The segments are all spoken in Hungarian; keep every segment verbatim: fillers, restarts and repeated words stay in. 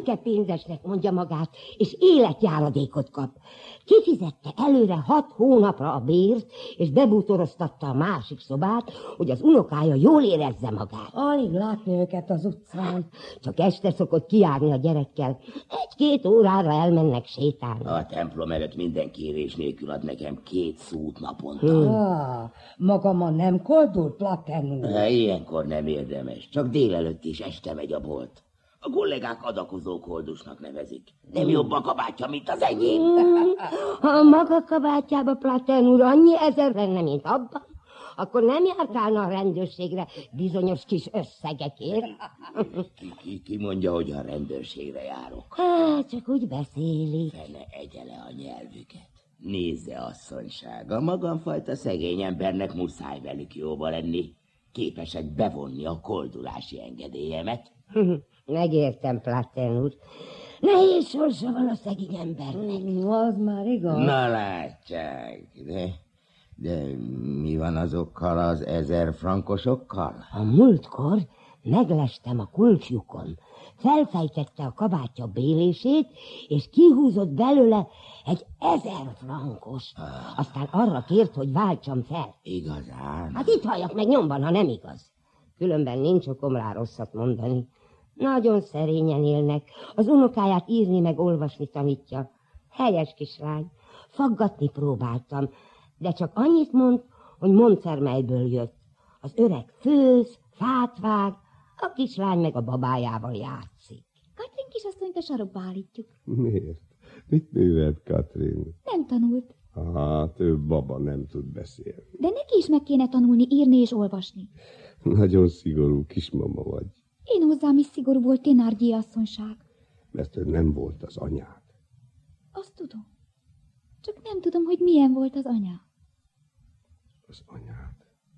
Szőke pénzesnek mondja magát, és életjáradékot kap. Kifizette előre hat hónapra a bért, és bebútoroztatta a másik szobát, hogy az unokája jól érezze magát. Alig látni őket az utcán. Csak este szokott kijárni a gyerekkel. Egy-két órára elmennek sétálni. A templom előtt minden kérés nélkül ad nekem két szút naponta. Hmm. Ah, magamon nem koldul, Platten úr? Hát, ilyenkor nem érdemes. Csak délelőtt és este megy a bolt. A kollégák adakozó koldusnak nevezik. Nem jobb a kabátja, mint az enyém. Hmm. Ha a maga kabátjába, Platten úr, annyi ezer lenne, mint abban, akkor nem járkálna a rendőrségre bizonyos kis összegekért. Ki, ki, ki mondja, hogy a rendőrségre járok? Hát, csak úgy beszélik. Fene egyele a nyelvüket. Nézze, asszonyság, a magamfajta szegény embernek muszáj velük jóba lenni. Képesek bevonni a koldulási engedélyemet. Megértem, Platten úr. Nehéz sorsa van a szegény embernek. Az már igaz. Na látják, de, de mi van azokkal az ezer frankosokkal? A múltkor meglestem a kulcsjukon. Felfejtette a kabátja bélését, és kihúzott belőle egy ezer frankos. Ah. Aztán arra kért, hogy váltsam fel. Igazán? Hát itt halljak meg nyomban, ha nem igaz. Különben nincs okom rá rosszat mondani. Nagyon szerényen élnek. Az unokáját írni meg olvasni tanítja. Helyes kislány. Faggatni próbáltam, de csak annyit mond, hogy Montfermeilből jött. Az öreg főz, fát vág, a kislány meg a babájával játszik. Katrin kisasszonyt a sarokba állítjuk. Miért? Mit művelt Katrin? Nem tanult. Hát, ő baba nem tud beszélni. De neki is meg kéne tanulni írni és olvasni. Nagyon szigorú kismama vagy. Én hozzám is szigorú volt Thénardier asszonyság. Mert ő nem volt az anyád. Azt tudom. Csak nem tudom, hogy milyen volt az anya. Az anyád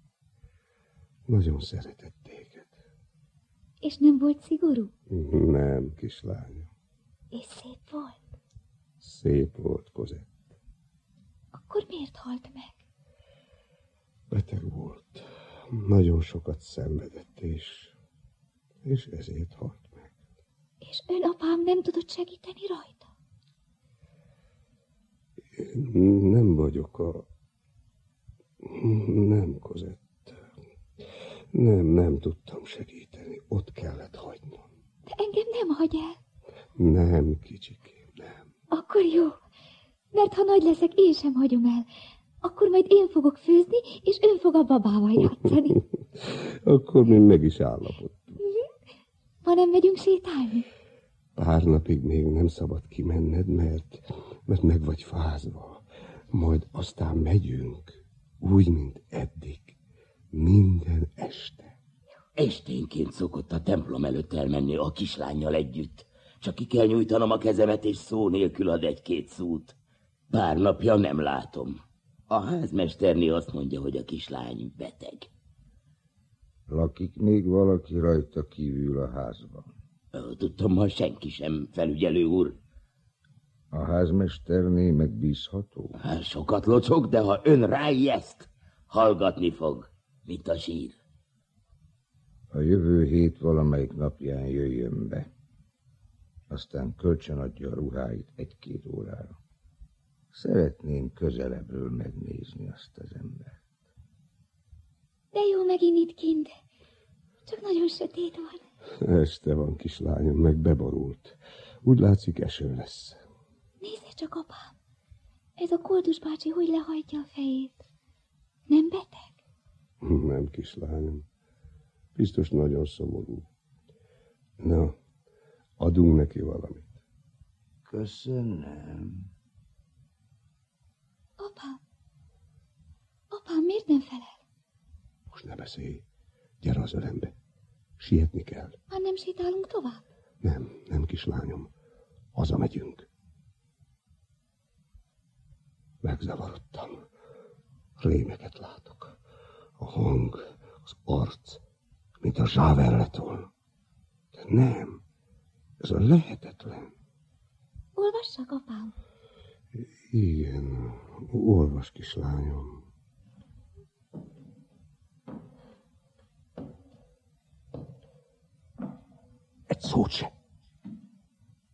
nagyon szeretett téged. És nem volt szigorú? Nem, kislánya. És szép volt? Szép volt, Kozett. Akkor miért halt meg? Beteg volt. Nagyon sokat szenvedett, és, és ezért halt meg. És ön, apám, nem tudott segíteni rajta? Én nem vagyok a... Nem, Kozett. Nem, nem tudtam segíteni. Ott kellett hagynom. De engem nem hagy el. Nem, kicsikém, nem. Akkor jó. Mert ha nagy leszek, én sem hagyom el. Akkor majd én fogok főzni, és ön fog a babával játszani. Akkor mi meg is állapodtunk. Ma nem megyünk sétálni? Pár napig még nem szabad kimenned, mert, mert meg vagy fázva. Majd aztán megyünk, úgy, mint eddig. Minden este. Esténként szokott a templom előtt elmenni a kislánnyal együtt. Csak ki kell nyújtanom a kezemet, és szó nélkül ad egy-két szót. Pár napja nem látom. A házmesterné azt mondja, hogy a kislány beteg. Lakik még valaki rajta kívül a házban? Tudtam, ma senki sem, felügyelő úr. A házmesterné megbízható? Hát sokat locog, de ha ön ráijeszt, hallgatni fog, mint a sír. A jövő hét valamelyik napján jöjjön be. Aztán kölcsönadja a ruháit egy-két órára. Szeretném közelebbről megnézni azt az embert. De jó megint itt kint. Csak nagyon sötét van. Este van, kislányom, meg beborult. Úgy látszik, eső lesz. Nézze csak, apám. Ez a Koldus bácsi hogy lehajtja a fejét. Nem beteg? Nem, kislányom. Biztos nagyon szomorú. Na, adunk neki valamit. Köszönöm. Apám. Apám, miért nem felel? Most ne beszélj. Gyere az ölembe. Sietni kell. Már nem sétálunk tovább? Nem, nem, kislányom. Hazamegyünk. Megzavarodtam. Rémeket látok. A hang, az arc, mint a zsáver lett volna. De nem. Ez a lehetetlen. Olvassak, apám? Igen, olvas, kislányom. Egy szót se.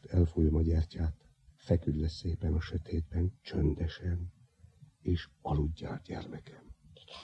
Most elfújom a gyertyát, feküdj le szépen a sötétben, csöndesen, és aludjál, gyermekem. Igen.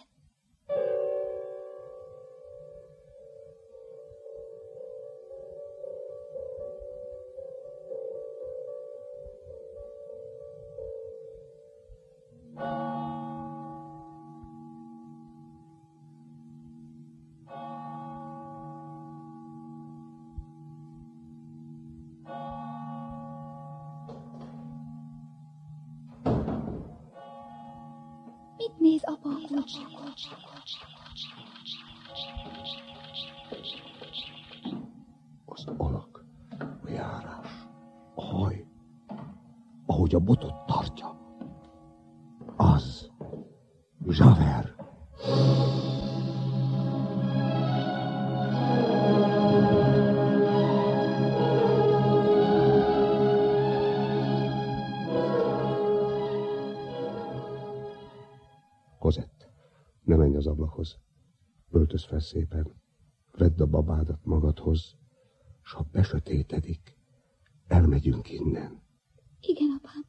Mit néz apa a kulcsán? Az alak, a járás, a haj, ahogy a botot tartja. Az Javert. Kozett, ne menj az ablakhoz. Öltöz fel szépen. Vedd a babádat magadhoz, s ha besötétedik, elmegyünk innen. Igen, apám.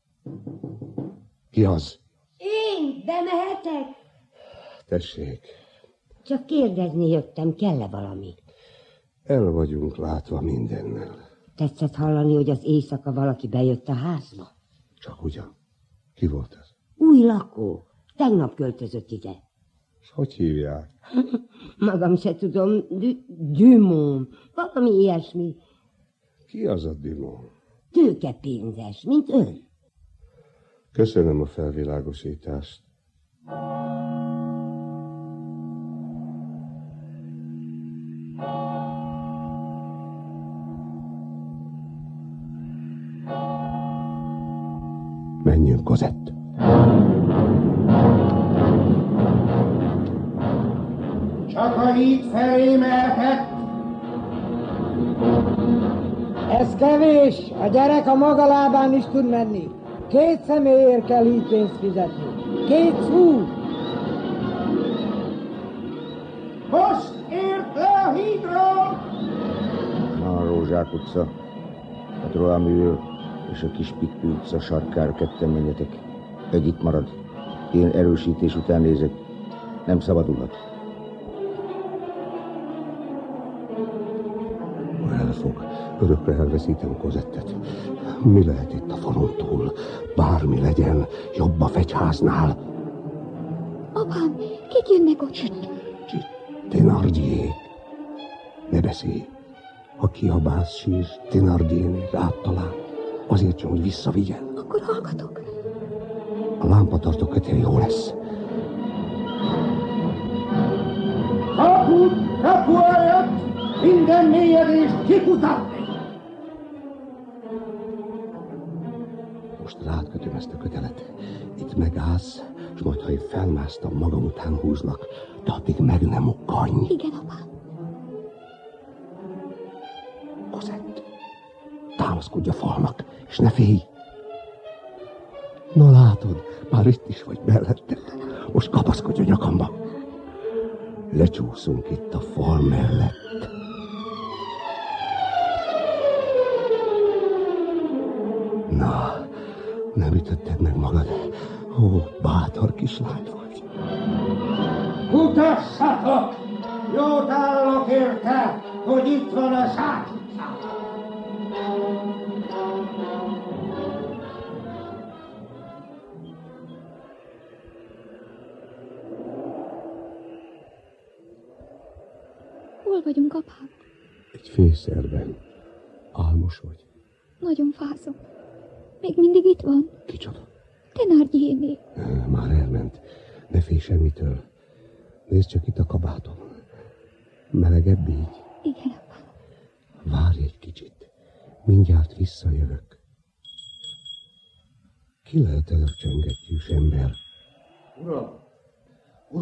Ki az? Én, de mehetek? Tessék, Csak kérdezni jöttem, kell-e valami? el vagyunk látva mindennel. Tetszett hallani, hogy az éjszaka valaki bejött a házba? Csak ugyan. Ki volt ez? Új lakó. Tegnap költözött ide. És hogy hívják? Magam se tudom, Dumont, valami ilyesmi. Ki az a Dumont? Tőkepénzes, mint ön. Köszönöm a felvilágosítást. Menjünk, Kozett. Csak a híd felé mehetett. Ez kevés, a gyerek a maga lábán is tud menni. Két személyért kell így pénzt fizetni. Két szú. Most ért le a hídról! Na, a Rózsák utca, a Troáműről és a Kis Pikpű utca sarkára ketten menjetek. Egy itt marad. Én erősítés után nézek. Nem szabadulhat. Ha elfog, örökre elveszítem Kozettet. Mi lehet itt a falon túl? Bármi legyen, jobb a fegyháznál. Apám, kik jönnek ott? Csit, Thénardier. Ne beszélj. Ha kiabálsz, sír, Thénardiernél rád talál. Azért sem, hogy visszavigyen. Akkor hallgatok. A lámpatartó kötél jó lesz. Kaput, kapu előtt, minden mélyedést kikutatni! Most rád kötöm ezt a kötelet. Itt megállsz, és majd, ha én felmásztam, magam után húzlak, de addig meg nem ukkanj. Igen, apám. Kozett, támaszkodj a falnak, és ne félj. Na látod, már itt is vagy melletted. Most kapaszkodj a nyakamba. Lecsúszunk itt a fal mellett. Na, nem ütötted meg magad. Ó, bátor kislány vagy. Kutassatok! Jót állok érte, hogy itt van a zsákutca! Hol vagyunk, apám? Egy fészerben. Álmos vagy? Nagyon fázom. Még mindig itt van? Kicsoda? Thénardierné. Már elment. Ne félj semmitől. Nézd csak itt a kabátom. Melegebb így? Igen, apám. Várj egy kicsit. Mindjárt visszajövök. Ki lehet ez a csöngettyűs ember? Uram,